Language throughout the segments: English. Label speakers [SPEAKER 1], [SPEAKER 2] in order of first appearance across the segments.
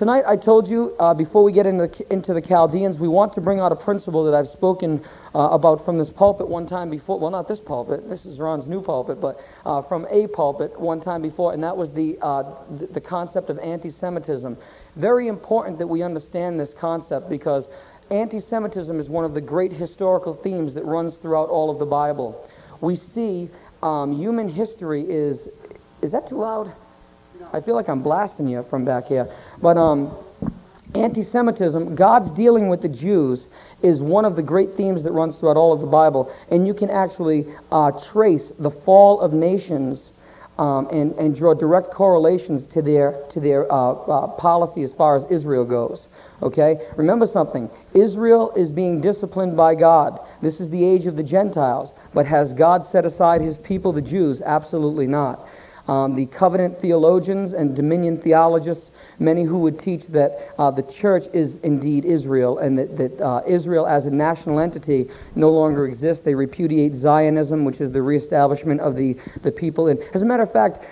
[SPEAKER 1] Tonight I told you, before we get into the Chaldeans, we want to bring out a principle that I've spoken about from this pulpit one time before. Well, not this pulpit. This is Ron's new pulpit, but from a pulpit one time before, and that was the concept of anti-Semitism. Very important that we understand this concept, because anti-Semitism is one of the great historical themes that runs throughout all of the Bible. We see human history is that too loud? I feel like I'm blasting you from back here. But anti-Semitism, God's dealing with the Jews, is one of the great themes that runs throughout all of the Bible. And you can actually trace the fall of nations and draw direct correlations to their policy as far as Israel goes. Okay? Remember something. Israel is being disciplined by God. This is the age of the Gentiles. But has God set aside his people, the Jews? Absolutely not. The covenant theologians and dominion theologists, many who would teach that the church is indeed Israel, and that Israel as a national entity no longer exists. They repudiate Zionism, which is the reestablishment of the people. And as a matter of fact,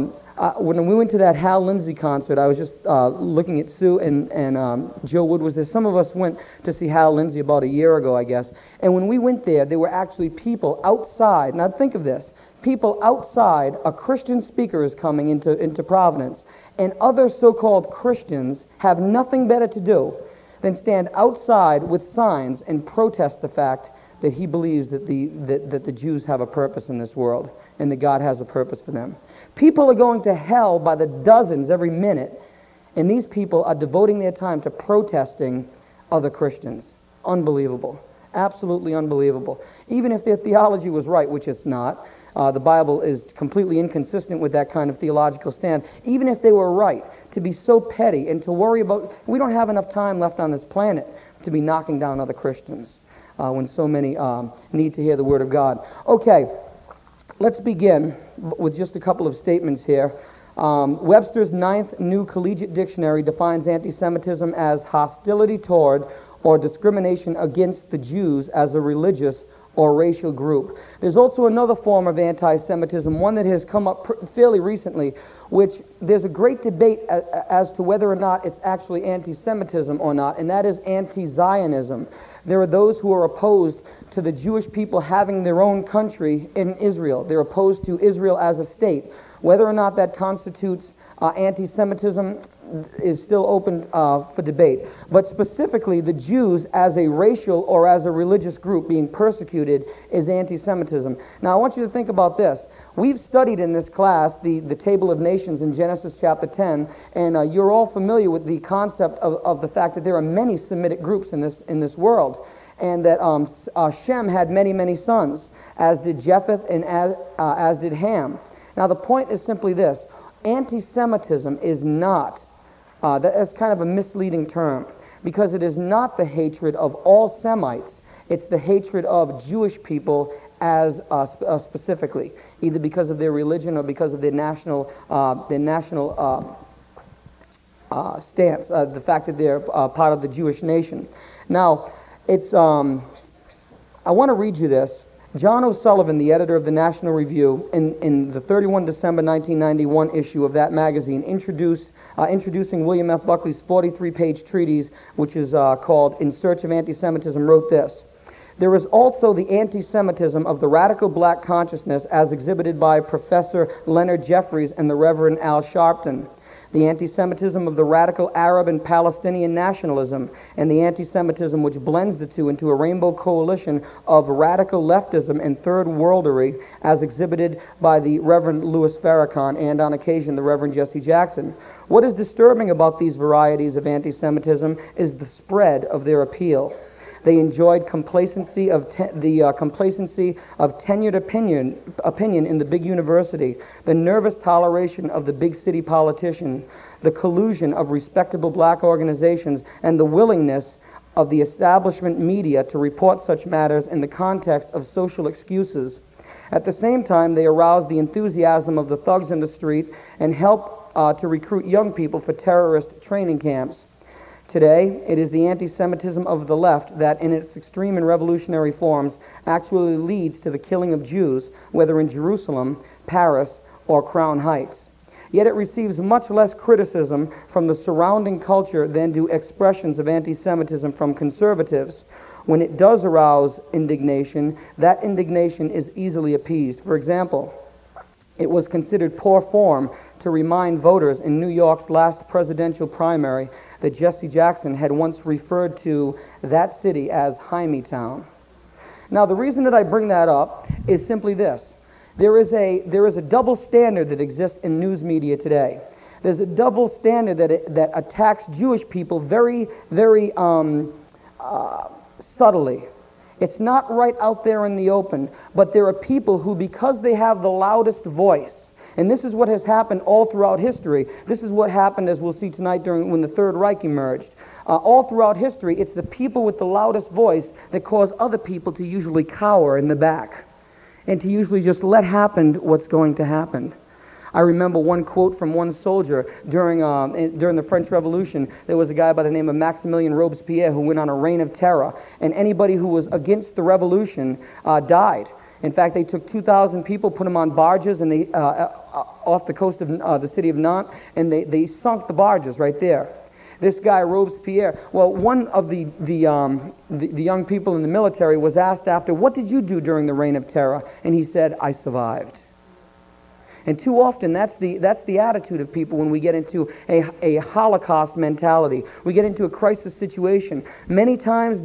[SPEAKER 1] when we went to that Hal Lindsey concert, I was just looking at Sue and Joe Wood was there. Some of us went to see Hal Lindsey about a year ago, I guess. And when we went there were actually people outside. Now think of this. People outside, a Christian speaker is coming into Providence, and other so-called Christians have nothing better to do than stand outside with signs and protest the fact that he believes that the Jews have a purpose in this world and that God has a purpose for them. People are going to hell by the dozens every minute, and these people are devoting their time to protesting other Christians. Unbelievable. Absolutely unbelievable. Even if their theology was right, which it's not, the Bible is completely inconsistent with that kind of theological stand. Even if they were right, to be so petty and to worry about... We don't have enough time left on this planet to be knocking down other Christians when so many need to hear the Word of God. Okay, let's begin with just a couple of statements here. Webster's 9th New Collegiate Dictionary defines anti-Semitism as hostility toward or discrimination against the Jews as a religious or racial group. There's also another form of anti-Semitism, one that has come up fairly recently, which there's a great debate as to whether or not it's actually anti-Semitism or not, and that is anti-Zionism. There are those who are opposed to the Jewish people having their own country in Israel. They're opposed to Israel as a state. Whether or not that constitutes anti-Semitism is still open for debate. But specifically, the Jews as a racial or as a religious group being persecuted is anti-Semitism. Now, I want you to think about this. We've studied in this class the Table of Nations in Genesis chapter 10, and you're all familiar with the concept of the fact that there are many Semitic groups in this world, and that Shem had many sons, as did Japheth and as did Ham. Now, the point is simply this. Anti-Semitism is not, that's kind of a misleading term, because it is not the hatred of all Semites. It's the hatred of Jewish people as specifically, either because of their religion or because of their national stance, the fact that they're part of the Jewish nation. Now, it's I want to read you this. John O'Sullivan, the editor of the National Review, in the 31 December 1991 issue of that magazine, introducing William F. Buckley's 43-page treatise, which is called In Search of Anti-Semitism, wrote this: "There is also the anti-Semitism of the radical black consciousness as exhibited by Professor Leonard Jeffries and the Reverend Al Sharpton, the anti-Semitism of the radical Arab and Palestinian nationalism, and the anti-Semitism which blends the two into a rainbow coalition of radical leftism and third worldery as exhibited by the Reverend Louis Farrakhan and, on occasion, the Reverend Jesse Jackson. What is disturbing about these varieties of anti-Semitism is the spread of their appeal. They enjoyed complacency of tenured opinion in the big university, the nervous toleration of the big city politician, the collusion of respectable black organizations, and the willingness of the establishment media to report such matters in the context of social excuses. At the same time, they aroused the enthusiasm of the thugs in the street and helped to recruit young people for terrorist training camps. Today, it is the anti-Semitism of the left that, in its extreme and revolutionary forms, actually leads to the killing of Jews, whether in Jerusalem, Paris, or Crown Heights. Yet it receives much less criticism from the surrounding culture than do expressions of anti-Semitism from conservatives. When it does arouse indignation, that indignation is easily appeased. For example, it was considered poor form to remind voters in New York's last presidential primary that Jesse Jackson had once referred to that city as Hymietown. Now, the reason that I bring that up is simply this. There is a double standard that exists in news media today. There's a double standard that attacks Jewish people very, very subtly. It's not right out there in the open, but there are people who, because they have the loudest voice, and this is what has happened all throughout history. This is what happened, as we'll see tonight, when the Third Reich emerged. All throughout history, it's the people with the loudest voice that cause other people to usually cower in the back and to usually just let happen what's going to happen. I remember one quote from one soldier during the French Revolution. There was a guy by the name of Maximilien Robespierre who went on a reign of terror, and anybody who was against the revolution died. In fact, they took 2,000 people, put them on barges, and they off the coast of the city of Nantes, and they sunk the barges right there. This guy, Robespierre, well, one of the young people in the military was asked after, "What did you do during the reign of terror?" And he said, "I survived." And too often, that's the attitude of people when we get into a Holocaust mentality. We get into a crisis situation. Many times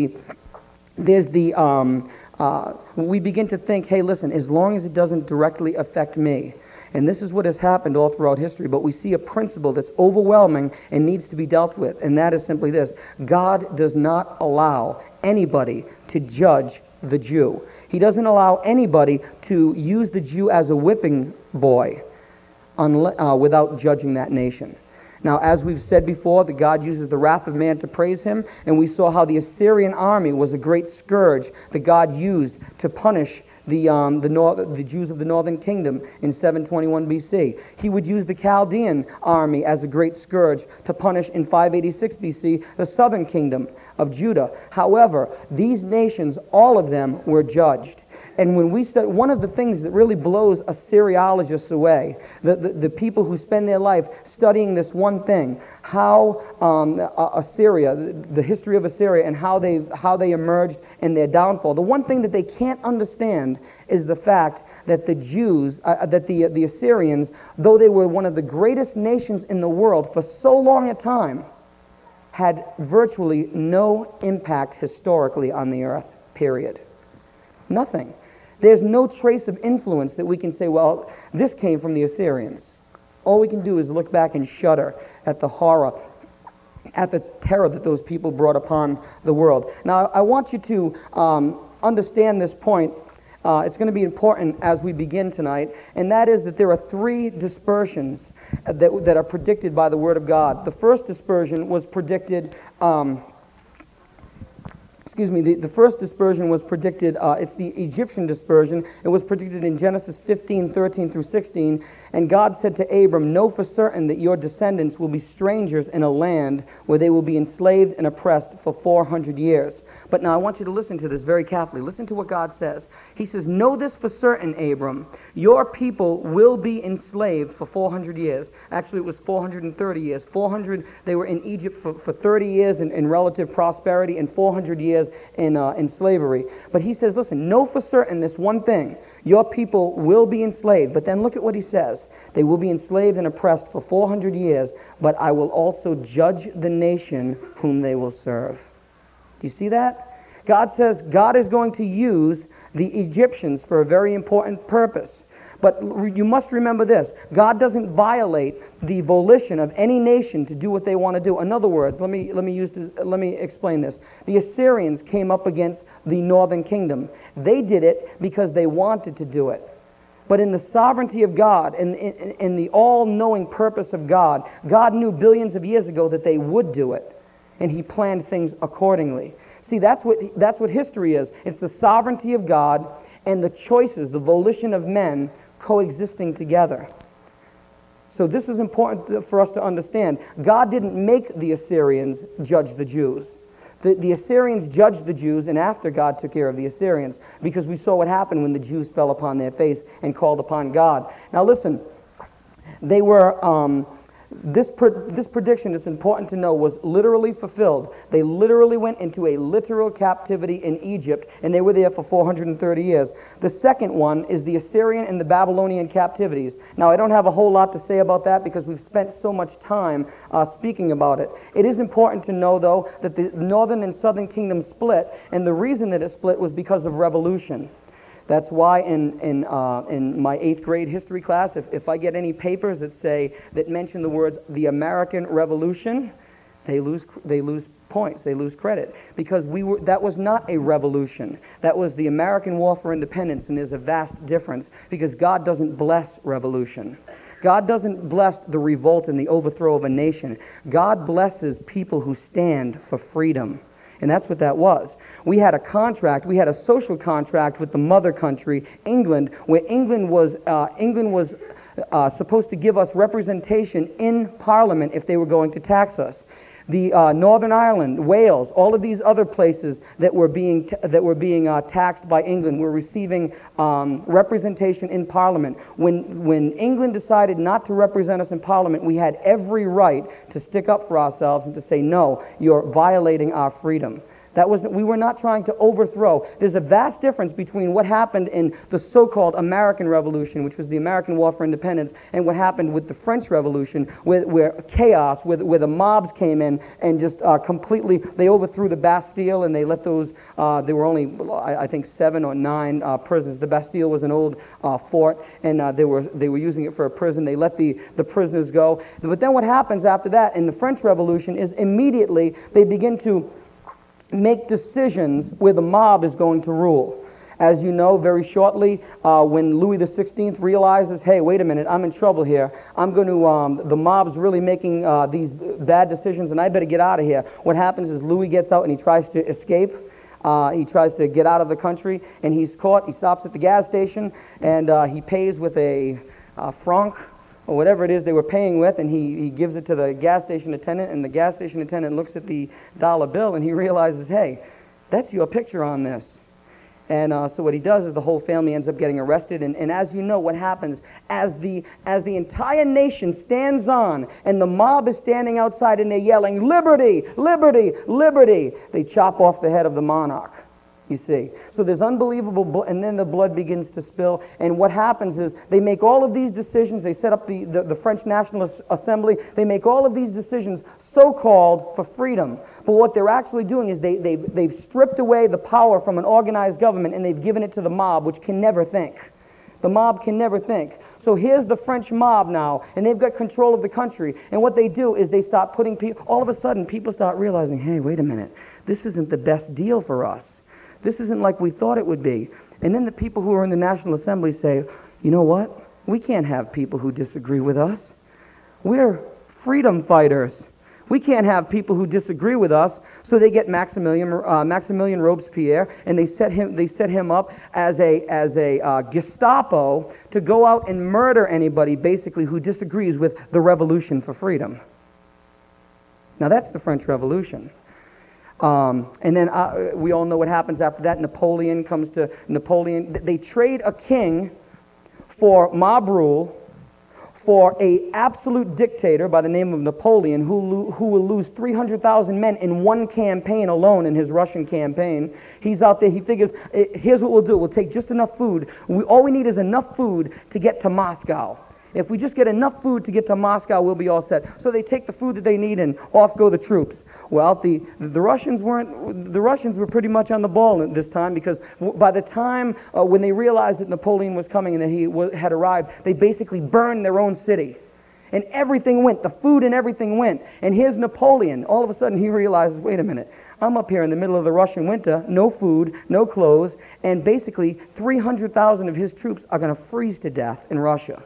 [SPEAKER 1] we begin to think, hey, listen, as long as it doesn't directly affect me. And this is what has happened all throughout history, but we see a principle that's overwhelming and needs to be dealt with, and that is simply this. God does not allow anybody to judge the Jew. He doesn't allow anybody to use the Jew as a whipping boy without judging that nation. Now, as we've said before, that God uses the wrath of man to praise him, and we saw how the Assyrian army was a great scourge that God used to punish the Jews of the northern kingdom in 721 BC. He would use the Chaldean army as a great scourge to punish in 586 BC the southern kingdom of Judah. However, these nations, all of them, were judged. And when we study, one of the things that really blows Assyriologists away, the people who spend their life studying this one thing, how Assyria, the history of Assyria, and how they emerged and their downfall. The one thing that they can't understand is the fact that the Jews, that the Assyrians, though they were one of the greatest nations in the world for so long a time, had virtually no impact historically on the earth, period. Nothing. There's no trace of influence that we can say, well, this came from the Assyrians. All we can do is look back and shudder at the horror, at the terror that those people brought upon the world. Now, I want you to understand this point. It's going to be important as we begin tonight, and that is that there are three dispersions that are predicted by the Word of God. The first dispersion was predicted... the first dispersion was predicted, it's the Egyptian dispersion. It was predicted in Genesis 15, 13 through 16. And God said to Abram, "Know for certain that your descendants will be strangers in a land where they will be enslaved and oppressed for 400 years. But now I want you to listen to this very carefully. Listen to what God says. He says, "Know this for certain, Abram, your people will be enslaved for 400 years. Actually, it was 430 years. 400, they were in Egypt for 30 years in relative prosperity and 400 years in slavery. But he says, listen, know for certain this one thing. Your people will be enslaved." But then look at what he says. "They will be enslaved and oppressed for 400 years, but I will also judge the nation whom they will serve." Do you see that? God says God is going to use the Egyptians for a very important purpose. But you must remember this. God doesn't violate the volition of any nation to do what they want to do. In other words, let me explain this. The Assyrians came up against the northern kingdom. They did it because they wanted to do it. But in the sovereignty of God, in the all-knowing purpose of God, God knew billions of years ago that they would do it, and he planned things accordingly. See, that's what history is. It's the sovereignty of God and the choices, the volition of men coexisting together. So this is important for us to understand. God didn't make the Assyrians judge the Jews. The Assyrians judged the Jews, and after God took care of the Assyrians, because we saw what happened when the Jews fell upon their face and called upon God. Now listen, They were, this prediction, it's important to know, was literally fulfilled. They literally went into a literal captivity in Egypt, and they were there for 430 years. The second one is the Assyrian and the Babylonian captivities. Now, I don't have a whole lot to say about that because we've spent so much time speaking about it. It is important to know, though, that the northern and southern kingdom split, and the reason that it split was because of revolution. That's why in my 8th grade history class, if I get any papers that mention the words the American Revolution, they lose points, they lose credit, because that was not a revolution. That was the American War for Independence, and there's a vast difference, because God doesn't bless revolution. God doesn't bless the revolt and the overthrow of a nation. God blesses people who stand for freedom. And that's what that was. We had a contract, we had a social contract with the mother country, England, where England was supposed to give us representation in Parliament if they were going to tax us. The Northern Ireland, Wales, all of these other places that were being taxed by England were receiving representation in Parliament. When England decided not to represent us in Parliament, we had every right to stick up for ourselves and to say, no, you're violating our freedom. We were not trying to overthrow. There's a vast difference between what happened in the so-called American Revolution, which was the American War for Independence, and what happened with the French Revolution, where chaos, where the mobs came in and just completely, they overthrew the Bastille, and they let those, there were only, I think, 7 or 9 prisons. The Bastille was an old fort, and they were using it for a prison. They let the prisoners go. But then what happens after that in the French Revolution is immediately they begin to make decisions where the mob is going to rule. As you know, very shortly, when Louis XVI realizes, hey, wait a minute, I'm in trouble here. I'm going to, the mob's really making these bad decisions, and I better get out of here. What happens is Louis gets out and he tries to escape. He tries to get out of the country, and he's caught. He stops at the gas station, and he pays with a franc, or whatever it is they were paying with, and he gives it to the gas station attendant, and the gas station attendant looks at the dollar bill, and he realizes, hey, that's your picture on this. And so what he does is the whole family ends up getting arrested, and as you know, what happens, as the entire nation stands on, and the mob is standing outside, and they're yelling, liberty, liberty, liberty, they chop off the head of the monarch. You see. So there's unbelievable, and then the blood begins to spill, and what happens is they make all of these decisions. They set up the French National Assembly. They make all of these decisions so-called for freedom. But what they're actually doing is they've stripped away the power from an organized government, and they've given it to the mob, which can never think. The mob can never think. So here's the French mob now, and they've got control of the country. And what they do is they start putting people, all of a sudden people start realizing, hey, wait a minute, this isn't the best deal for us. This isn't like we thought it would be. And then the people who are in the National Assembly say, you know what? We can't have people who disagree with us. We're freedom fighters. We can't have people who disagree with us. So they get Maximilian Robespierre, and they set him up as a Gestapo to go out and murder anybody basically who disagrees with the revolution for freedom. Now that's the French Revolution. And then we all know what happens after that. Napoleon comes to Napoleon. They trade a king for mob rule, for an absolute dictator by the name of Napoleon, who will lose 300,000 men in one campaign alone in his Russian campaign. He's out there, he figures, here's what we'll do. We'll take just enough food. All we need is enough food to get to Moscow. If we just get enough food to get to Moscow, we'll be all set. So they take the food that they need, and off go the troops. Well, the Russians were pretty much on the ball at this time, because by the time when they realized that Napoleon was coming and that he had arrived, they basically burned their own city. And everything went, the food and everything went. And here's Napoleon. All of a sudden he realizes, wait a minute, I'm up here in the middle of the Russian winter, no food, no clothes, and basically 300,000 of his troops are going to freeze to death in Russia.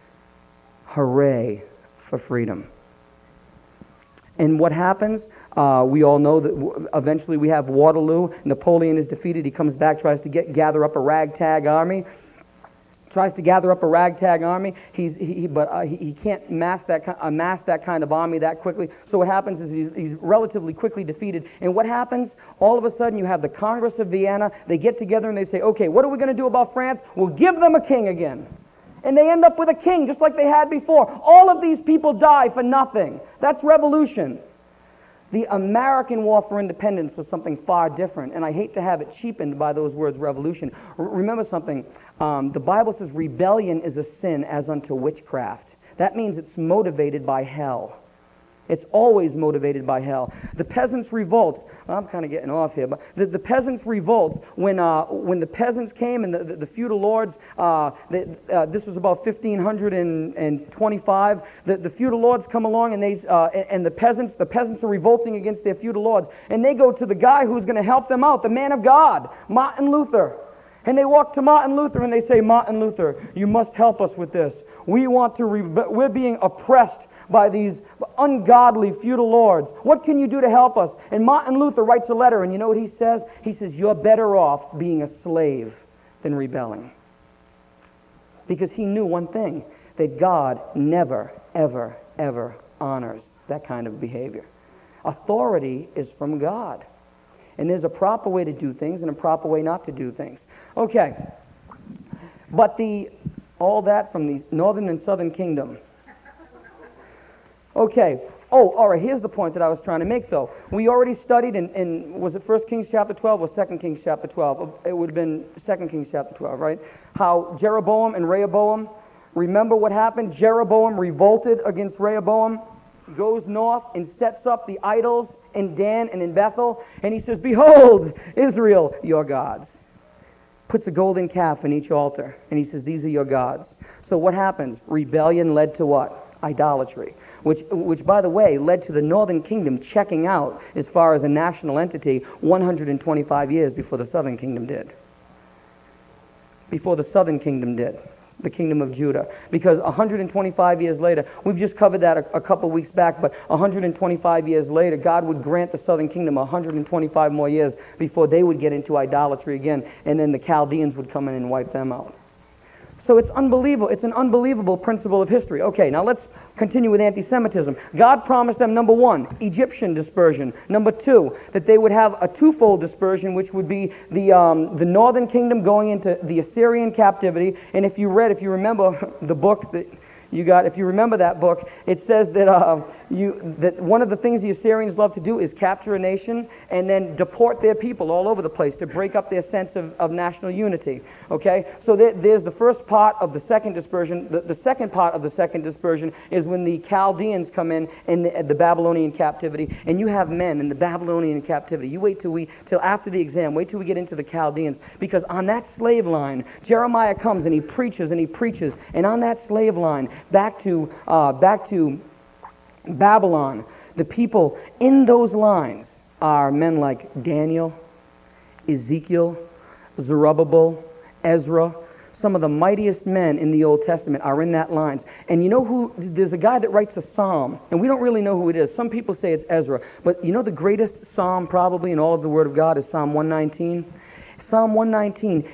[SPEAKER 1] Hooray for freedom. And what happens? We all know that eventually we have Waterloo. Napoleon is defeated. He comes back, tries to gather up a ragtag army. But he can't amass that kind of army that quickly. So what happens is he's relatively quickly defeated. And what happens? All of a sudden you have the Congress of Vienna. They get together and they say, okay, what are we going to do about France? We'll give them a king again. and they end up with a king just like they had before. All of these people die for nothing. That's revolution. The American War for Independence was something far different, and I hate to have it cheapened by those words, revolution. Remember something, the Bible says rebellion is a sin as unto witchcraft. That means it's motivated by hell. It's always motivated by hell. The peasants' revolt, well, I'm kind of getting off here, but the peasants' revolt, when the peasants came and the feudal lords, this was about 1525, the feudal lords come along and the peasants are revolting against their feudal lords, and they go to the guy who's going to help them out, the man of God, Martin Luther. And they walk to Martin Luther and they say, Martin Luther, you must help us with this. We're being oppressed by these ungodly feudal lords. What can you do to help us? And Martin Luther writes a letter, and you know what he says? He says, you're better off being a slave than rebelling. Because he knew one thing, that God never, ever, ever honors that kind of behavior. Authority is from God. And there's a proper way to do things and a proper way not to do things. Okay. But all that from the northern and southern kingdom. Okay. Oh, all right, here's the point that I was trying to make, though. We already studied in was it 1 Kings chapter 12 or 2 Kings chapter 12? It would have been 2 Kings chapter 12, right? How Jeroboam and Rehoboam, remember what happened? Jeroboam revolted against Rehoboam, goes north and sets up the idols in Dan and in Bethel, and he says, behold, Israel, your gods. Puts a golden calf in each altar, and he says, these are your gods. So what happens? Rebellion led to what? Idolatry. Which, by the way, led to the northern kingdom checking out as far as a national entity 125 years before the southern kingdom did. Before the southern kingdom did. The kingdom of Judah. Because 125 years later, we've just covered that a couple weeks back, but 125 years later, God would grant the southern kingdom 125 more years before they would get into idolatry again, and then the Chaldeans would come in and wipe them out. So it's unbelievable. It's an unbelievable principle of history. Okay, now let's continue with anti-Semitism. God promised them, number one, Egyptian dispersion. Number two, that they would have a twofold dispersion, which would be the northern kingdom going into the Assyrian captivity. And if you remember the book that you got, if you remember that book, it says that that one of the things the Assyrians love to do is capture a nation and then deport their people all over the place to break up their sense of national unity. Okay? So there's the first part of the second dispersion. The second part of the second dispersion is when the Chaldeans come in the Babylonian captivity, and you have men in the Babylonian captivity. You wait till after the exam. Wait till we get into the Chaldeans, because on that slave line, Jeremiah comes and he preaches, and on that slave line, back to Babylon, the people in those lines are men like Daniel, Ezekiel, Zerubbabel, Ezra. Some of the mightiest men in the Old Testament are in that lines. And you know who? There's a guy that writes a psalm, and we don't really know who it is. Some people say it's Ezra, but you know the greatest psalm probably in all of the Word of God is Psalm 119. Psalm 119,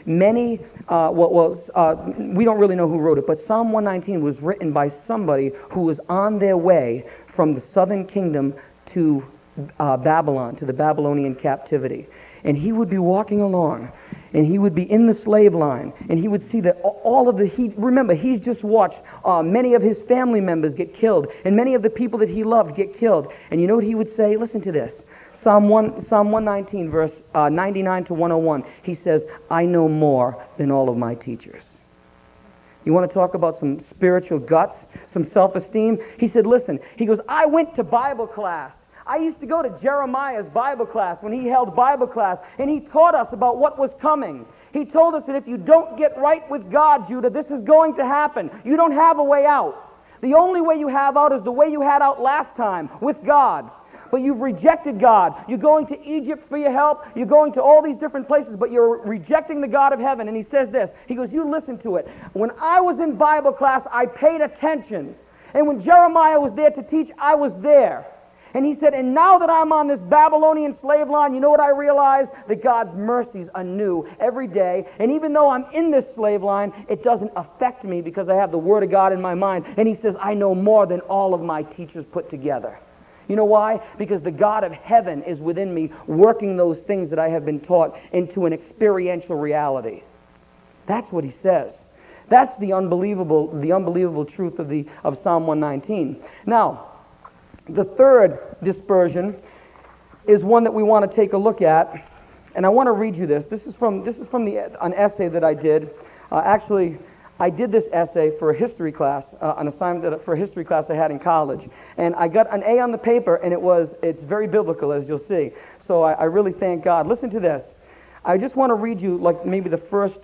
[SPEAKER 1] we don't really know who wrote it, but Psalm 119 was written by somebody who was on their way from the southern kingdom to Babylon, to the Babylonian captivity. And he would be walking along, and he would be in the slave line, and he would see that remember, he's just watched many of his family members get killed, and many of the people that he loved get killed. And you know what he would say? Listen to this. Psalm 119, verse 99 to 101, he says, I know more than all of my teachers. You want to talk about some spiritual guts, some self-esteem? He said, listen, he goes, I went to Bible class. I used to go to Jeremiah's Bible class when he held Bible class, and he taught us about what was coming. He told us that if you don't get right with God, Judah, this is going to happen. You don't have a way out. The only way you have out is the way you had out last time, with God. But you've rejected God. You're going to Egypt for your help. You're going to all these different places, but you're rejecting the God of heaven. And he says this. He goes, you listen to it. When I was in Bible class, I paid attention. And when Jeremiah was there to teach, I was there. And he said, and now that I'm on this Babylonian slave line, you know what I realize? That God's mercies are new every day. And even though I'm in this slave line, it doesn't affect me because I have the Word of God in my mind. And he says, I know more than all of my teachers put together. You know why? Because the God of heaven is within me, working those things that I have been taught into an experiential reality. That's what he says. That's the unbelievable truth of Psalm 119. Now, the third dispersion is one that we want to take a look at, and I want to read you this. This is from an essay that I did. Actually, I did this essay for a history class, an assignment for a history class I had in college, and I got an A on the paper, and it's very biblical, as you'll see. So I really thank God. Listen to this. I just want to read you like maybe the first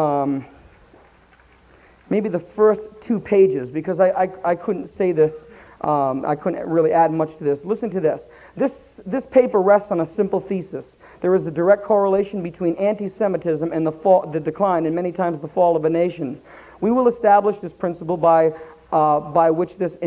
[SPEAKER 1] 2 pages, because I couldn't say this. I couldn't really add much to this. Listen to this. This paper rests on a simple thesis. There is a direct correlation between anti-Semitism and the decline and many times the fall of a nation. We will establish this principle by which this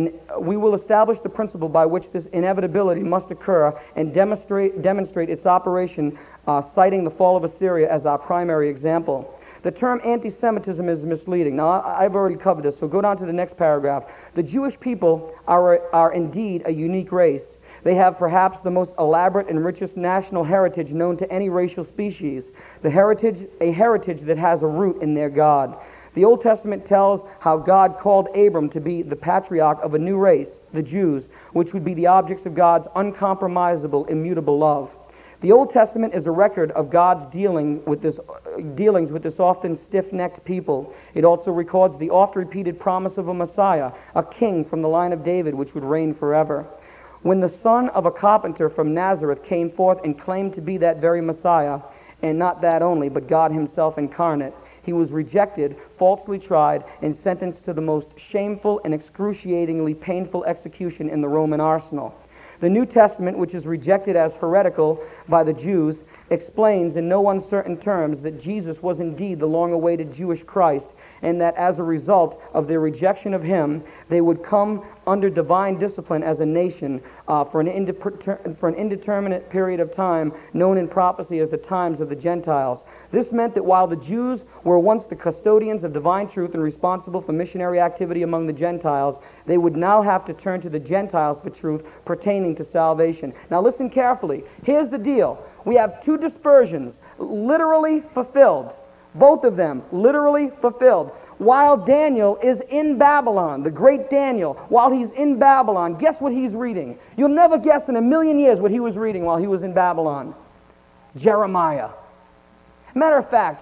[SPEAKER 1] inevitability must occur and demonstrate its operation, citing the fall of Assyria as our primary example. The term anti-Semitism is misleading. Now, I've already covered this, so go down to the next paragraph. The Jewish people are indeed a unique race. They have perhaps the most elaborate and richest national heritage known to any racial species, a heritage that has a root in their God. The Old Testament tells how God called Abram to be the patriarch of a new race, the Jews, which would be the objects of God's uncompromisable, immutable love. The Old Testament is a record of God's dealings with this often stiff-necked people. It also records the oft-repeated promise of a Messiah, a king from the line of David, which would reign forever. When the son of a carpenter from Nazareth came forth and claimed to be that very Messiah, and not that only, but God himself incarnate, he was rejected, falsely tried, and sentenced to the most shameful and excruciatingly painful execution in the Roman arsenal. The New Testament, which is rejected as heretical by the Jews, explains in no uncertain terms that Jesus was indeed the long-awaited Jewish Christ, and that as a result of their rejection of him, they would come under divine discipline as a nation for an indeterminate period of time, known in prophecy as the times of the Gentiles. This meant that while the Jews were once the custodians of divine truth and responsible for missionary activity among the Gentiles, they would now have to turn to the Gentiles for truth pertaining to salvation. Now listen carefully. Here's the deal. We have 2 dispersions literally fulfilled. Both of them literally fulfilled. While Daniel is in Babylon, the great Daniel, while he's in Babylon, guess what he's reading? You'll never guess in a million years what he was reading while he was in Babylon. Jeremiah. Matter of fact,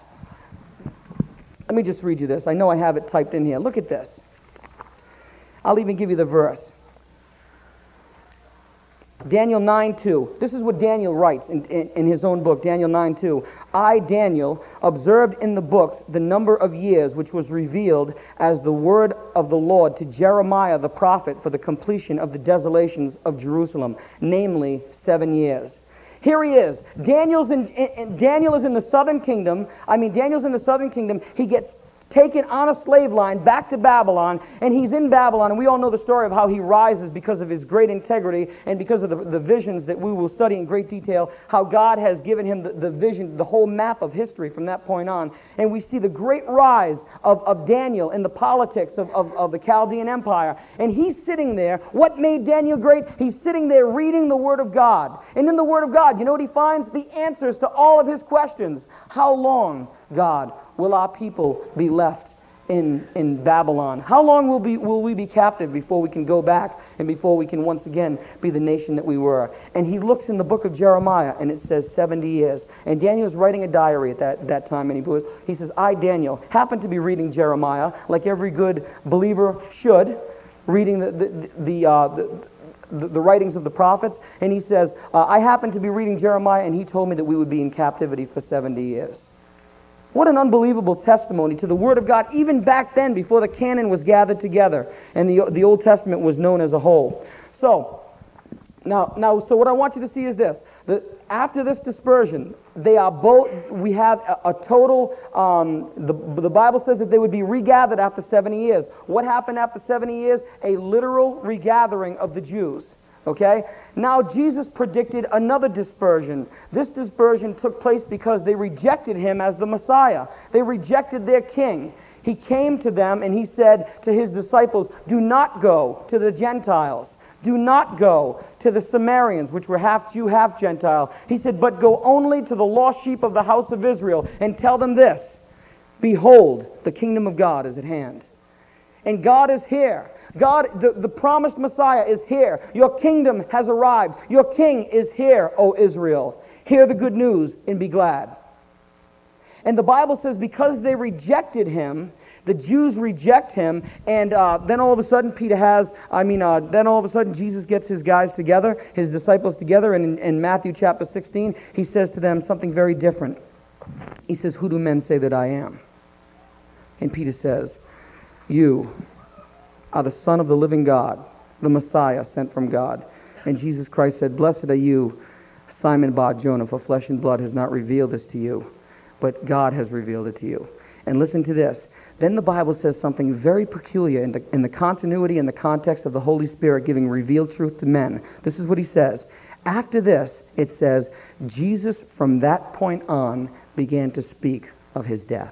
[SPEAKER 1] let me just read you this. I know I have it typed in here. Look at this. I'll even give you the verse. Daniel 9:2. This is what Daniel writes in his own book, Daniel 9:2. I, Daniel, observed in the books the number of years which was revealed as the word of the Lord to Jeremiah the prophet for the completion of the desolations of Jerusalem, namely 7 years. Here he is. Daniel is in the southern kingdom. Daniel's in the southern kingdom. He gets taken on a slave line back to Babylon, and he's in Babylon, and we all know the story of how he rises because of his great integrity and because of the visions that we will study in great detail, how God has given him the vision, the whole map of history from that point on. And we see the great rise of Daniel in the politics of the Chaldean Empire. And he's sitting there. What made Daniel great? He's sitting there reading the Word of God. And in the Word of God, you know what he finds? The answers to all of his questions. How long, God, will our people be left in Babylon? How long will we be captive before we can go back and before we can once again be the nation that we were? And he looks in the book of Jeremiah, and it says 70 years. And Daniel's writing a diary at that time, and he says, I, Daniel, happen to be reading Jeremiah, like every good believer should, reading the writings of the prophets. And he says, I happen to be reading Jeremiah, and he told me that we would be in captivity for 70 years. What an unbelievable testimony to the Word of God, even back then, before the canon was gathered together and the Old Testament was known as a whole. So, now, so what I want you to see is this. After this dispersion, we have a total, the Bible says that they would be regathered after 70 years. What happened after 70 years? A literal regathering of the Jews. Okay? Now Jesus predicted another dispersion. This dispersion took place because they rejected him as the Messiah. They rejected their king. He came to them and he said to his disciples, do not go to the Gentiles. Do not go to the Samaritans, which were half Jew, half Gentile. He said, but go only to the lost sheep of the house of Israel and tell them this. Behold, the kingdom of God is at hand. And God is here. God, the promised Messiah is here. Your kingdom has arrived. Your king is here, O Israel. Hear the good news and be glad. And the Bible says because they rejected him, the Jews reject him, and then all of a sudden then all of a sudden Jesus gets his guys together, his disciples together, and in Matthew chapter 16, he says to them something very different. He says, "Who do men say that I am?" And Peter says, "You are the Son of the living God, the Messiah sent from God." And Jesus Christ said, "Blessed are you, Simon Bar-Jonah, for flesh and blood has not revealed this to you, but God has revealed it to you." And listen to this. Then the Bible says something very peculiar in the continuity and the context of the Holy Spirit giving revealed truth to men. This is what he says. After this, it says, Jesus from that point on began to speak of his death.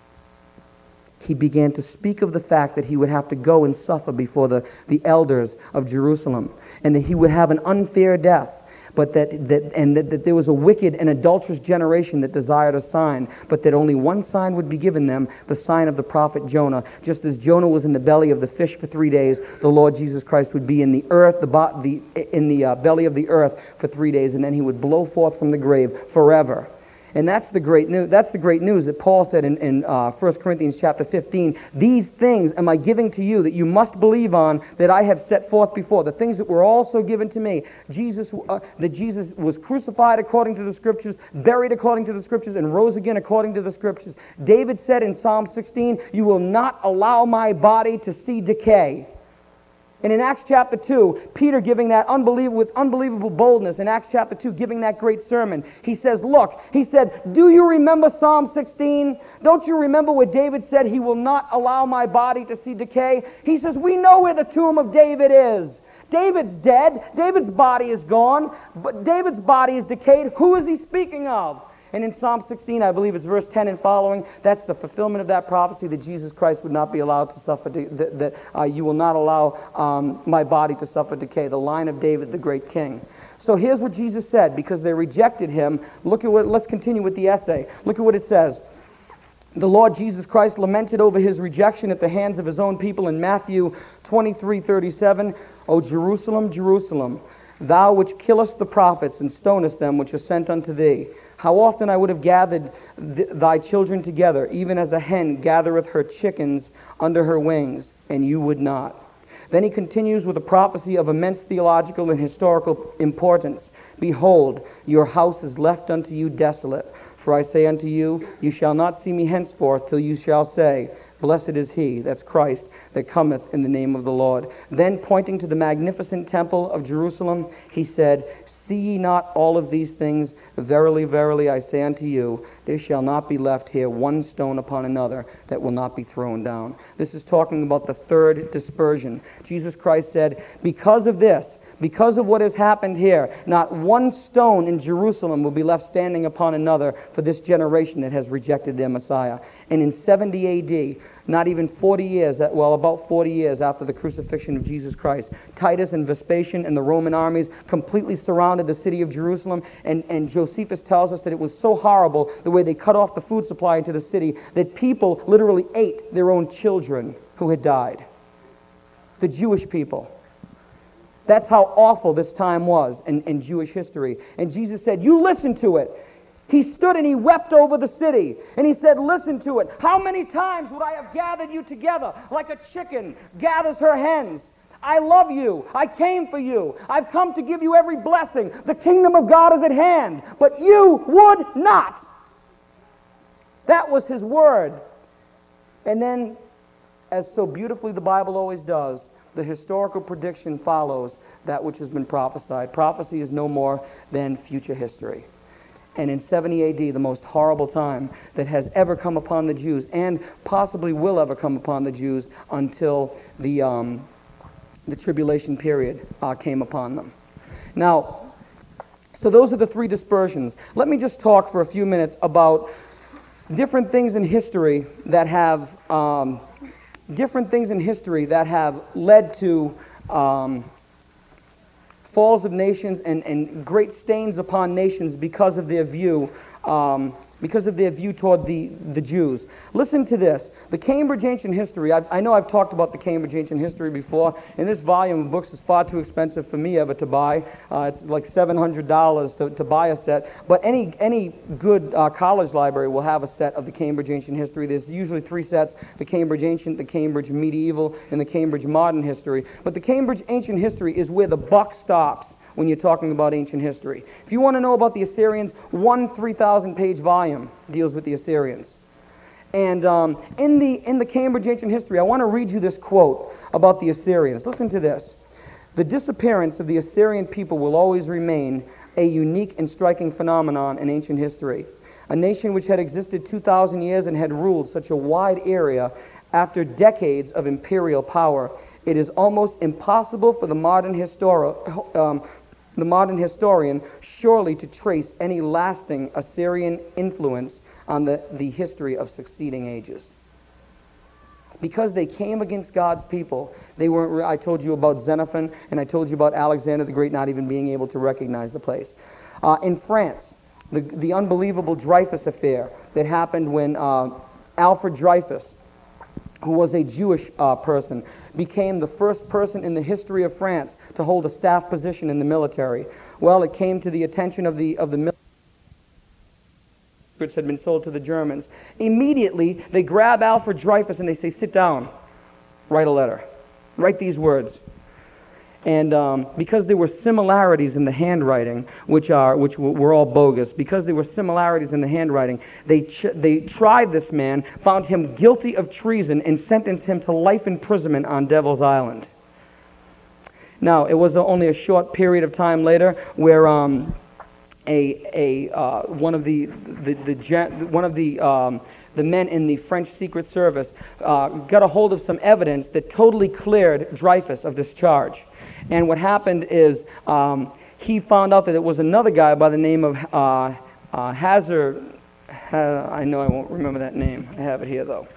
[SPEAKER 1] He began to speak of the fact that he would have to go and suffer before the elders of Jerusalem, and that he would have an unfair death, but that there was a wicked and adulterous generation that desired a sign, but that only one sign would be given them, the sign of the prophet Jonah. Just as Jonah was in the belly of the fish for 3 days, the Lord Jesus Christ would be in the earth, in the belly of the earth for 3 days, and then he would blow forth from the grave forever. And that's the great news. That's the great news that Paul said in 1 Corinthians chapter 15. These things am I giving to you that you must believe on, that I have set forth before. The things that were also given to me. That Jesus was crucified according to the Scriptures, buried according to the Scriptures, and rose again according to the Scriptures. David said in Psalm 16, "You will not allow my body to see decay." And in Acts chapter 2, Peter giving that with unbelievable boldness, in Acts chapter 2, giving that great sermon, he says, look, he said, "Do you remember Psalm 16? Don't you remember what David said, he will not allow my body to see decay?" He says, we know where the tomb of David is. David's dead. David's body is gone. But David's body is decayed. Who is he speaking of? And in Psalm 16, I believe it's verse 10 and following, that's the fulfillment of that prophecy that Jesus Christ would not be allowed to suffer, you will not allow my body to suffer decay. The line of David, the great king. So here's what Jesus said, because they rejected him. Let's continue with the essay. Look at what it says. The Lord Jesus Christ lamented over his rejection at the hands of his own people in Matthew 23:37. "O Jerusalem, Jerusalem, thou which killest the prophets and stonest them which are sent unto thee. How often I would have gathered thy children together, even as a hen gathereth her chickens under her wings, and you would not." Then he continues with a prophecy of immense theological and historical importance. "Behold, your house is left unto you desolate. For I say unto you, you shall not see me henceforth till you shall say, Blessed is he," that's Christ, "that cometh in the name of the Lord." Then pointing to the magnificent temple of Jerusalem, he said, "See ye not all of these things? Verily, verily, I say unto you, there shall not be left here one stone upon another that will not be thrown down." This is talking about the third dispersion. Jesus Christ said, because of this, because of what has happened here, not one stone in Jerusalem will be left standing upon another for this generation that has rejected their Messiah. And in 70 A.D., not even 40 years, about 40 years after the crucifixion of Jesus Christ, Titus and Vespasian and the Roman armies completely surrounded the city of Jerusalem, and Josephus tells us that it was so horrible the way they cut off the food supply into the city that people literally ate their own children who had died. The Jewish people. That's how awful this time was in Jewish history. And Jesus said, you listen to it. He stood and he wept over the city. And he said, listen to it. How many times would I have gathered you together like a chicken gathers her hens? I love you. I came for you. I've come to give you every blessing. The kingdom of God is at hand. But you would not. That was his word. And then, as so beautifully the Bible always does, the historical prediction follows that which has been prophesied. Prophecy is no more than future history. And in 70 A.D., the most horrible time that has ever come upon the Jews, and possibly will ever come upon the Jews until the tribulation period came upon them. Now, so those are the three dispersions. Let me just talk for a few minutes about different things in history that have led to falls of nations and great stains upon nations because of their view because of their view toward the Jews. Listen to this. The Cambridge Ancient History, I know I've talked about the Cambridge Ancient History before, and this volume of books is far too expensive for me ever to buy. It's like $700 to buy a set, but any good college library will have a set of the Cambridge Ancient History. There's usually 3 sets: the Cambridge Ancient, the Cambridge Medieval, and the Cambridge Modern History. But the Cambridge Ancient History is where the buck stops when you're talking about ancient history. If you want to know about the Assyrians, one 3,000-page volume deals with the Assyrians. And in the Cambridge Ancient History, I want to read you this quote about the Assyrians. Listen to this. "The disappearance of the Assyrian people will always remain a unique and striking phenomenon in ancient history. A nation which had existed 2,000 years and had ruled such a wide area after decades of imperial power, it is almost impossible for the modern historian surely to trace any lasting Assyrian influence on the history of succeeding ages." Because they came against God's people, they weren't. I told you about Xenophon, and I told you about Alexander the Great not even being able to recognize the place. In France, the unbelievable Dreyfus affair that happened when Alfred Dreyfus, who was a Jewish person, became the first person in the history of France to hold a staff position in the military. Well, it came to the attention of the military. Secrets had been sold to the Germans. Immediately, they grab Alfred Dreyfus and they say, "Sit down, write a letter. Write these words." And because there were similarities in the handwriting, which were all bogus, because there were similarities in the handwriting, they tried this man, found him guilty of treason, and sentenced him to life imprisonment on Devil's Island. Now, it was only a short period of time later where one of the men in the French Secret Service got a hold of some evidence that totally cleared Dreyfus of this charge. And what happened is he found out that it was another guy by the name of Hazard. I know I won't remember that name. I have it here, though.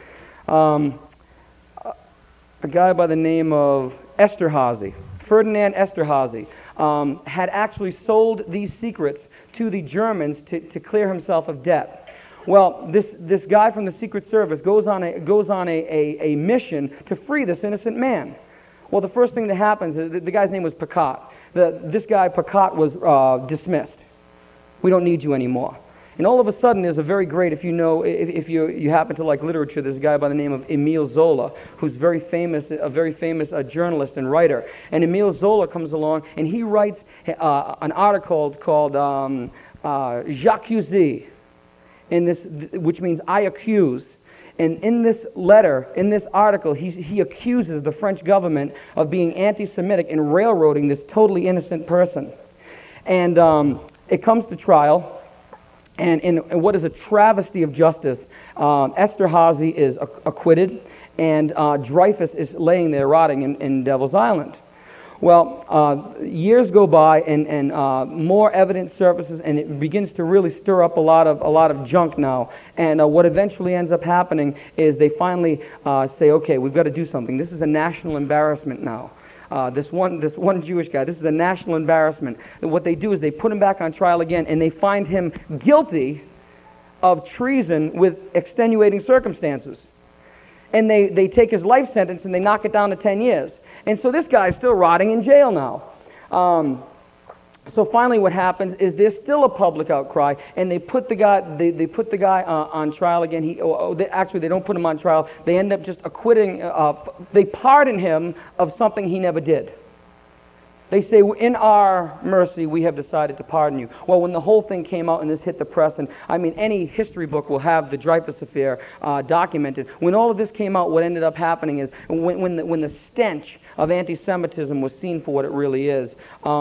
[SPEAKER 1] A guy by the name of Esterhazy, Ferdinand Esterhazy, had actually sold these secrets to the Germans to clear himself of debt. Well, this guy from the Secret Service goes on a mission to free this innocent man. Well, the first thing that happens is the guy's name was Picot. This guy, Picot, was dismissed. "We don't need you anymore." And all of a sudden, there's a very great, if you happen to like literature, there's a guy by the name of Émile Zola, who's a very famous journalist and writer. And Émile Zola comes along, and he writes an article called J'accuse, which means "I accuse." And in this letter, in this article, he accuses the French government of being anti-Semitic and railroading this totally innocent person. And it comes to trial, and in what is a travesty of justice, Esterhazy is acquitted, and Dreyfus is laying there rotting in Devil's Island. Well, years go by, and more evidence surfaces, and it begins to really stir up a lot of junk now. And what eventually ends up happening is they finally say, "Okay, we've got to do something. This is a national embarrassment now. This one Jewish guy, this is a national embarrassment." And what they do is they put him back on trial again, and they find him guilty of treason with extenuating circumstances. And they take his life sentence and they knock it down to 10 years. And so this guy is still rotting in jail now. So finally what happens is there's still a public outcry, and they put the guy on trial again. Actually, they don't put him on trial. They end up just acquitting, they pardon him of something he never did. They say, "In our mercy, we have decided to pardon you." Well, when the whole thing came out and this hit the press, and I mean, any history book will have the Dreyfus affair documented. When all of this came out, what ended up happening is when the stench of anti-Semitism was seen for what it really is,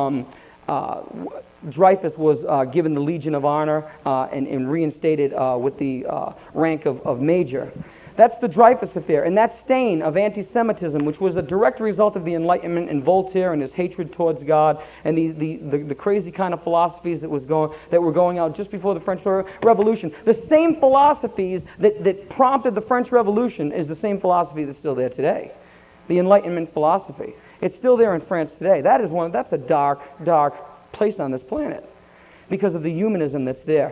[SPEAKER 1] Dreyfus was given the Legion of Honor and reinstated with the rank of major. That's the Dreyfus affair, and that stain of anti-Semitism, which was a direct result of the Enlightenment and Voltaire and his hatred towards God, and the crazy kind of philosophies that were going out just before the French Revolution. The same philosophies that prompted the French Revolution is the same philosophy that's still there today. The Enlightenment philosophy. It's still there in France today. That's a dark, dark place on this planet. because of the humanism that's there.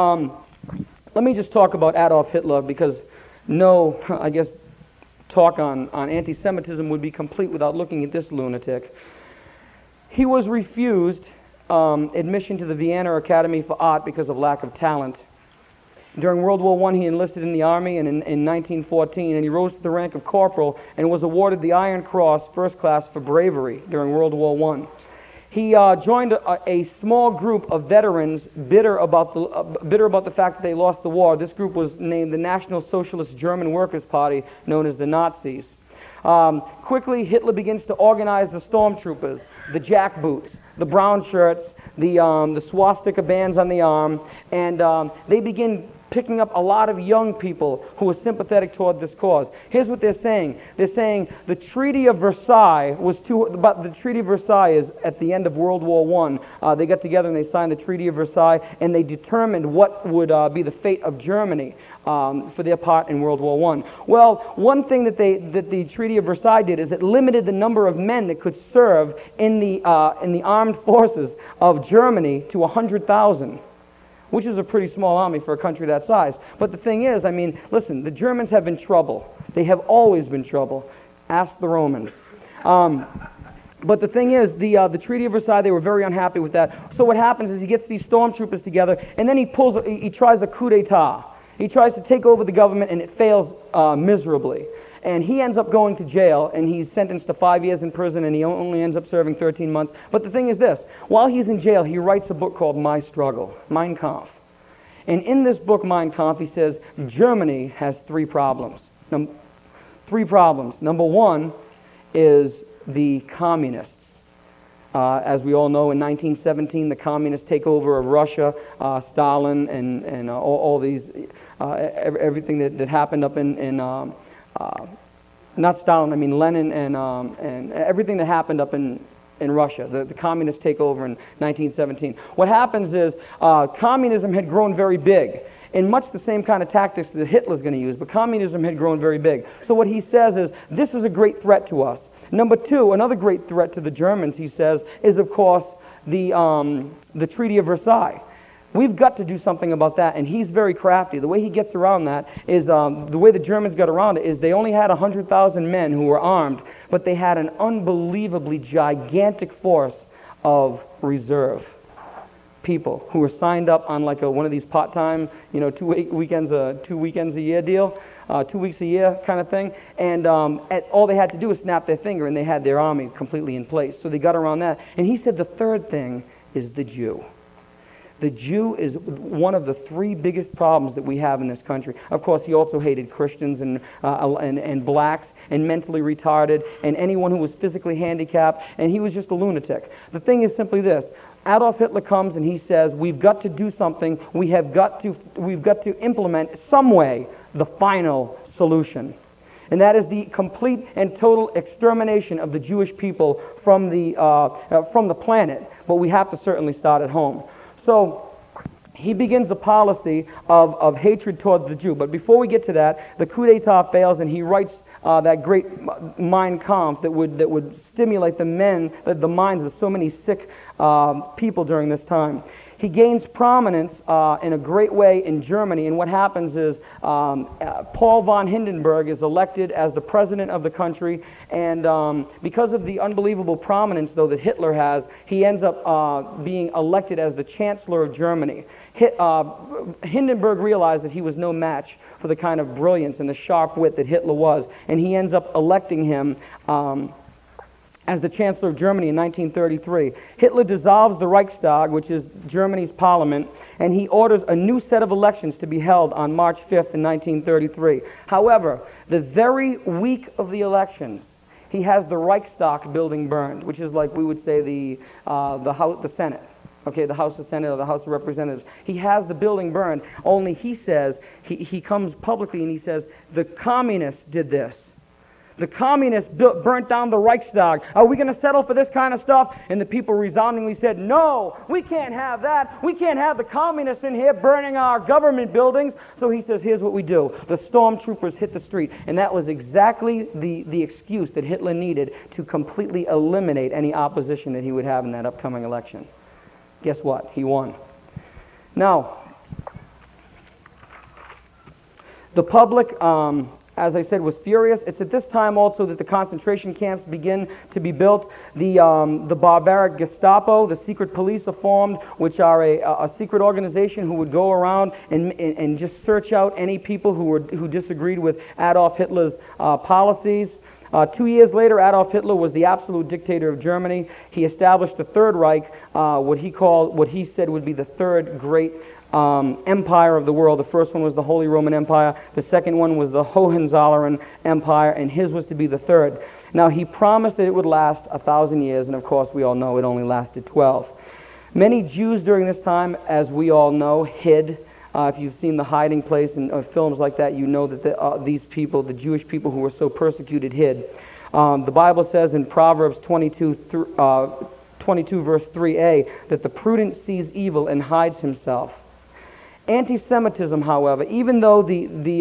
[SPEAKER 1] Let me just talk about Adolf Hitler, because I guess, talk on anti-Semitism would be complete without looking at this lunatic. He was refused admission to the Vienna Academy for Art because of lack of talent. During World War I, he enlisted in the Army in 1914, and he rose to the rank of corporal and was awarded the Iron Cross, first class, for bravery during World War I. He joined a small group of veterans bitter about the fact that they lost the war. This group was named the National Socialist German Workers' Party, known as the Nazis. Quickly, Hitler begins to organize the stormtroopers, the jackboots, the brown shirts, the swastika bands on the arm, and they begin picking up a lot of young people who are sympathetic toward this cause. Here's what they're saying. They're saying the Treaty of Versailles but the Treaty of Versailles is at the end of World War I. They got together and they signed the Treaty of Versailles, and they determined what would be the fate of Germany for their part in World War I. Well, one thing that the Treaty of Versailles did is it limited the number of men that could serve in the armed forces of Germany to 100,000. Which is a pretty small army for a country that size. But the thing is, listen, the Germans have been trouble. They have always been trouble. Ask the Romans. But the thing is, the Treaty of Versailles, they were very unhappy with that. So what happens is he gets these stormtroopers together, and then he tries a coup d'etat. He tries to take over the government, and it fails miserably. And he ends up going to jail, and he's sentenced to 5 years in prison, and he only ends up serving 13 months. But the thing is this, while he's in jail, he writes a book called My Struggle, Mein Kampf. And in this book, Mein Kampf, he says, Germany has three problems. Three problems. Number one is the communists. As we all know, in 1917, the communists take over of Russia, Stalin, and all these, everything that happened up in not Stalin, I mean Lenin, and everything that happened up in Russia. The communists take over in 1917. What happens is communism had grown very big, in much the same kind of tactics that Hitler's going to use, but communism had grown very big. So what he says is, this is a great threat to us. Number two, another great threat to the Germans, he says, is of course the Treaty of Versailles. We've got to do something about that, and he's very crafty. The way he gets around that is, the way the Germans got around it is they only had 100,000 men who were armed, but they had an unbelievably gigantic force of reserve people who were signed up on like one of these part-time, 2 weekends a year deal, 2 weeks a year kind of thing, and all they had to do was snap their finger, and they had their army completely in place. So they got around that. And he said the third thing is the Jew. The Jew is one of the three biggest problems that we have in this country. Of course, he also hated Christians and blacks and mentally retarded and anyone who was physically handicapped, and he was just a lunatic. The thing is simply this. Adolf Hitler comes and he says, we've got to do something. We've got to implement some way the final solution. And that is the complete and total extermination of the Jewish people from the planet. But we have to certainly start at home. So he begins a policy of hatred towards the Jew. But before we get to that, the coup d'etat fails, and he writes that great Mein Kampf that would stimulate the minds of so many sick people during this time. He gains prominence in a great way in Germany, and what happens is Paul von Hindenburg is elected as the president of the country, and because of the unbelievable prominence, though, that Hitler has, he ends up being elected as the Chancellor of Germany. Hindenburg realized that he was no match for the kind of brilliance and the sharp wit that Hitler was, and he ends up electing him as the Chancellor of Germany in 1933. Hitler dissolves the Reichstag, which is Germany's parliament, and he orders a new set of elections to be held on March 5th in 1933. However, the very week of the elections, he has the Reichstag building burned, which is like we would say the Senate. Okay, the House of Senate or the House of Representatives. He has the building burned, only he says, he comes publicly and he says, the communists did this. The communists burnt down the Reichstag. Are we going to settle for this kind of stuff? And the people resoundingly said, no, we can't have that. We can't have the communists in here burning our government buildings. So he says, here's what we do. The stormtroopers hit the street. And that was exactly the excuse that Hitler needed to completely eliminate any opposition that he would have in that upcoming election. Guess what? He won. Now, the public, as I said, was furious. It's at this time also that the concentration camps begin to be built. The barbaric Gestapo, the secret police are formed, which are a secret organization who would go around and just search out any people who disagreed with Adolf Hitler's policies. 2 years later, Adolf Hitler was the absolute dictator of Germany. He established the Third Reich, what he said would be the third great empire of the world. The first one was the Holy Roman Empire. The second one was the Hohenzollern Empire, and his was to be the third. Now, he promised that it would last 1,000 years, and of course, we all know it only lasted 12. Many Jews during this time, as we all know, hid. If you've seen The Hiding Place and films like that, you know that these people, the Jewish people who were so persecuted, hid. The Bible says in Proverbs 22 verse 3a, that the prudent sees evil and hides himself. Anti-Semitism, however, even though the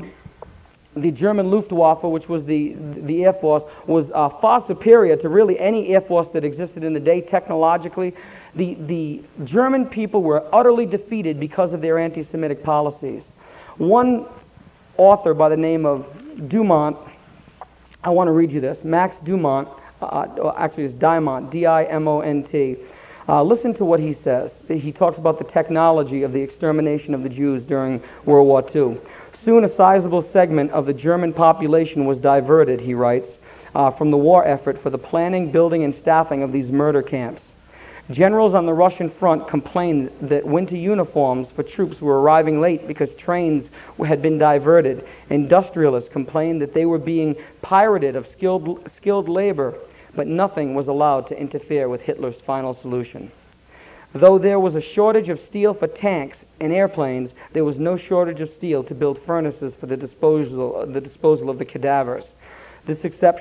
[SPEAKER 1] German Luftwaffe, which was the Air Force, was far superior to really any Air Force that existed in the day technologically, the German people were utterly defeated because of their anti-Semitic policies. One author by the name of Dumont, I want to read you this, Max Dumont, actually it's Dimont, D-I-M-O-N-T. Listen to what he says. He talks about the technology of the extermination of the Jews during World War II. Soon a sizable segment of the German population was diverted, he writes, from the war effort for the planning, building, and staffing of these murder camps. Generals on the Russian front complained that winter uniforms for troops were arriving late because trains had been diverted. Industrialists complained that they were being pirated of skilled labor, but nothing was allowed to interfere with Hitler's final solution. Though there was a shortage of steel for tanks and airplanes, there was no shortage of steel to build furnaces for the disposal of the cadavers. This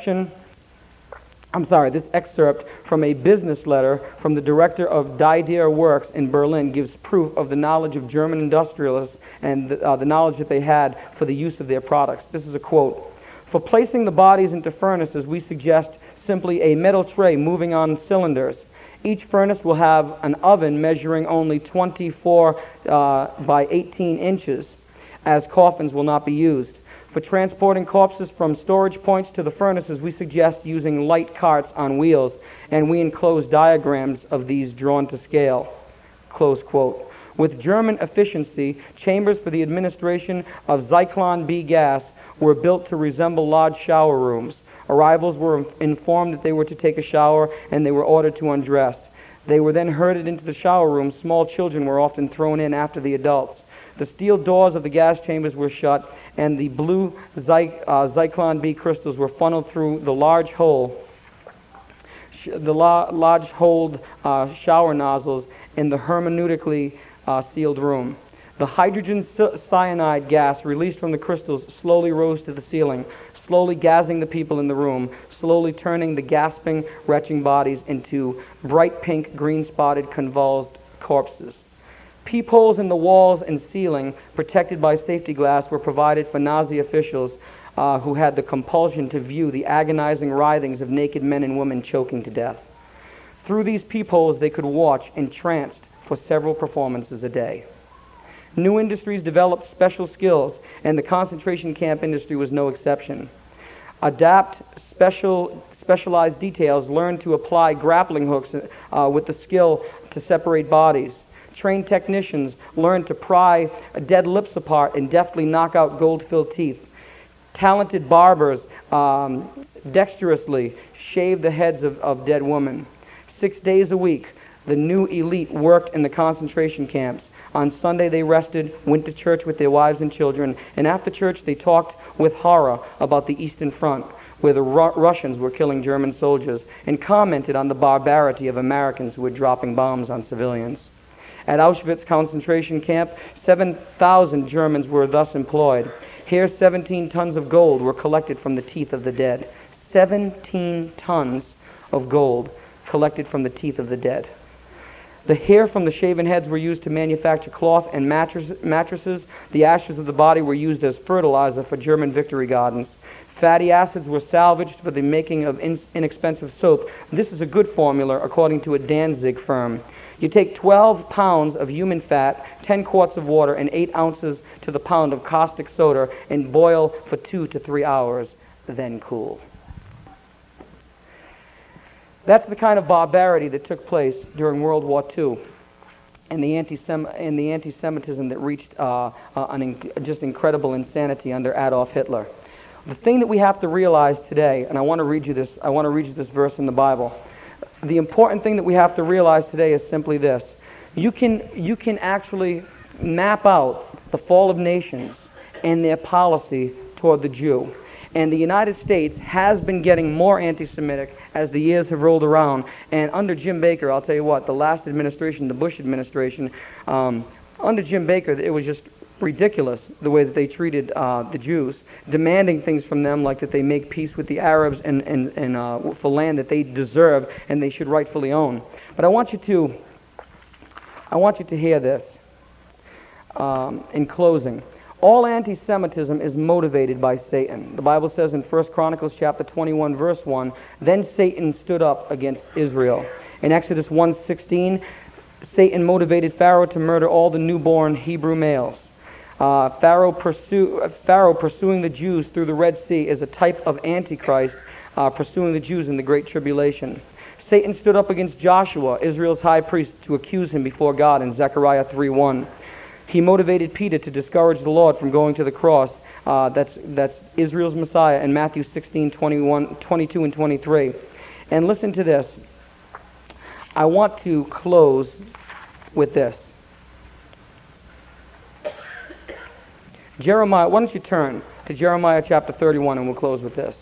[SPEAKER 1] excerpt from a business letter from the director of Didier Works in Berlin gives proof of the knowledge of German industrialists and the knowledge that they had for the use of their products. This is a quote. "For placing the bodies into furnaces, we suggest simply a metal tray moving on cylinders. Each furnace will have an oven measuring only 24 by 18 inches, as coffins will not be used. For transporting corpses from storage points to the furnaces, we suggest using light carts on wheels, and we enclose diagrams of these drawn to scale." Close quote. With German efficiency, chambers for the administration of Zyklon B gas were built to resemble large shower rooms. Arrivals were informed that they were to take a shower, and they were ordered to undress. They were then herded into the shower room. Small children were often thrown in after the adults. The steel doors of the gas chambers were shut, and the blue Zyklon B crystals were funneled through the large holed shower nozzles in the hermeneutically sealed room. The hydrogen cyanide gas released from the crystals slowly rose to the ceiling, slowly gassing the people in the room, slowly turning the gasping, retching bodies into bright pink, green-spotted, convulsed corpses. Peepholes in the walls and ceiling, protected by safety glass, were provided for Nazi officials who had the compulsion to view the agonizing writhings of naked men and women choking to death. Through these peepholes, they could watch, entranced, for several performances a day. New industries developed special skills, and the concentration camp industry was no exception. Specialized details learned to apply grappling hooks with the skill to separate bodies. Trained technicians learned to pry dead lips apart and deftly knock out gold-filled teeth. Talented barbers dexterously shaved the heads of dead women. 6 days a week, the new elite worked in the concentration camps. On Sunday they rested, went to church with their wives and children, and after church they talked with horror about the Eastern Front, where the Russians were killing German soldiers, and commented on the barbarity of Americans who were dropping bombs on civilians. At Auschwitz concentration camp, 7,000 Germans were thus employed. Here, 17 tons of gold were collected from the teeth of the dead. 17 tons of gold collected from the teeth of the dead. The hair from the shaven heads were used to manufacture cloth and mattresses. The ashes of the body were used as fertilizer for German victory gardens. Fatty acids were salvaged for the making of inexpensive soap. This is a good formula, according to a Danzig firm. You take 12 pounds of human fat, 10 quarts of water, and 8 ounces to the pound of caustic soda and boil for 2 to 3 hours, then cool. That's the kind of barbarity that took place during World War II and the anti-Semitism that reached just incredible insanity under Adolf Hitler. The thing that we have to realize today, and I want to read you this verse in the Bible. The important thing that we have to realize today is simply this. You can actually map out the fall of nations and their policy toward the Jew. And the United States has been getting more anti-Semitic as the years have rolled around. And under Jim Baker, I'll tell you what, the last administration, the Bush administration, under Jim Baker, it was just ridiculous the way that they treated the Jews, demanding things from them like that they make peace with the Arabs and for land that they deserve and they should rightfully own. But I want you to hear this in closing. All anti-Semitism is motivated by Satan. The Bible says in 1 Chronicles chapter 21, verse 1, "Then Satan stood up against Israel." In Exodus 1:16, Satan motivated Pharaoh to murder all the newborn Hebrew males. Pharaoh pursuing the Jews through the Red Sea is a type of Antichrist pursuing the Jews in the Great Tribulation. Satan stood up against Joshua, Israel's high priest, to accuse him before God in Zechariah 3:1. He motivated Peter to discourage the Lord from going to the cross. That's Israel's Messiah in Matthew 16:21, 22 and 23. And listen to this. I want to close with this. Jeremiah, why don't you turn to Jeremiah chapter 31 and we'll close with this.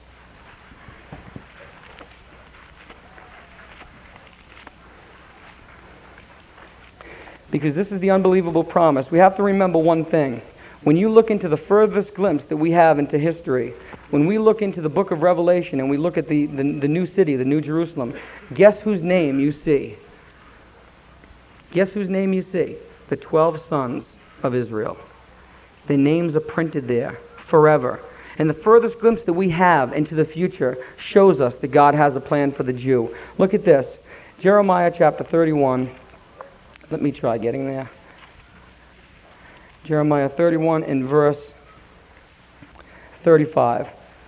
[SPEAKER 1] Because this is the unbelievable promise. We have to remember one thing. When you look into the furthest glimpse that we have into history, when we look into the book of Revelation and we look at the new city, the New Jerusalem, guess whose name you see? Guess whose name you see? The 12 sons of Israel. Their names are printed there forever. And the furthest glimpse that we have into the future shows us that God has a plan for the Jew. Look at this. Jeremiah chapter 31. Let me try getting there. Jeremiah 31 and verse 35.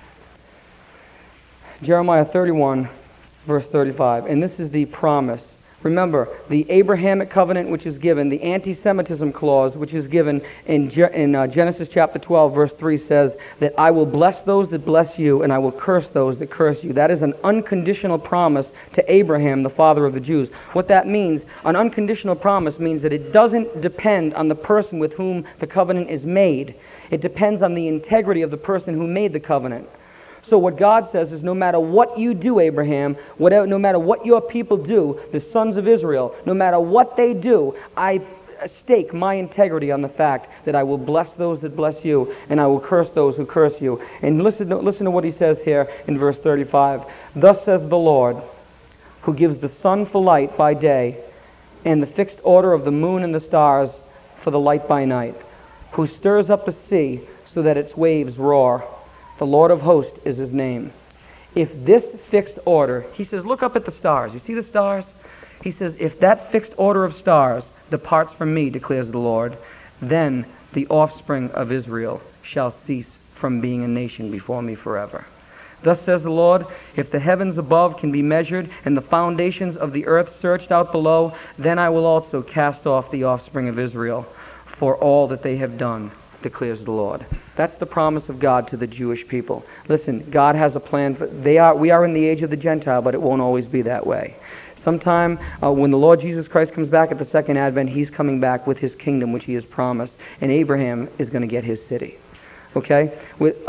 [SPEAKER 1] Jeremiah 31, verse 35. And this is the promise. Remember, the Abrahamic covenant which is given, the anti-Semitism clause which is given in Genesis chapter 12, verse 3 says that I will bless those that bless you and I will curse those that curse you. That is an unconditional promise to Abraham, the father of the Jews. What that means, an unconditional promise means that it doesn't depend on the person with whom the covenant is made. It depends on the integrity of the person who made the covenant. So what God says is no matter what you do, Abraham, no matter what your people do, the sons of Israel, no matter what they do, I stake my integrity on the fact that I will bless those that bless you and I will curse those who curse you. And listen to what he says here in verse 35. Thus says the Lord, who gives the sun for light by day and the fixed order of the moon and the stars for the light by night, who stirs up the sea so that its waves roar. The Lord of hosts is his name. If this fixed order, he says, look up at the stars. You see the stars? He says, if that fixed order of stars departs from me, declares the Lord, then the offspring of Israel shall cease from being a nation before me forever. Thus says the Lord, if the heavens above can be measured and the foundations of the earth searched out below, then I will also cast off the offspring of Israel for all that they have done, declares the Lord. That's the promise of God to the Jewish people. Listen, God has a plan. We are in the age of the Gentile, but it won't always be that way. Sometime when the Lord Jesus Christ comes back at the second advent, he's coming back with his kingdom, which he has promised, and Abraham is going to get his city. Okay?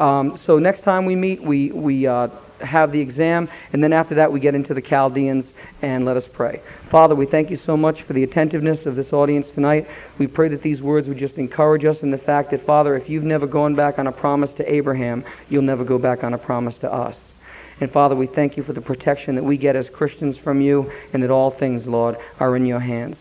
[SPEAKER 1] So next time we meet, we have the exam, and then after that we get into the Chaldeans, and let us pray. Father, we thank you so much for the attentiveness of this audience tonight. We pray that these words would just encourage us in the fact that, Father, if you've never gone back on a promise to Abraham, you'll never go back on a promise to us. And Father, we thank you for the protection that we get as Christians from you, and that all things, Lord, are in your hands.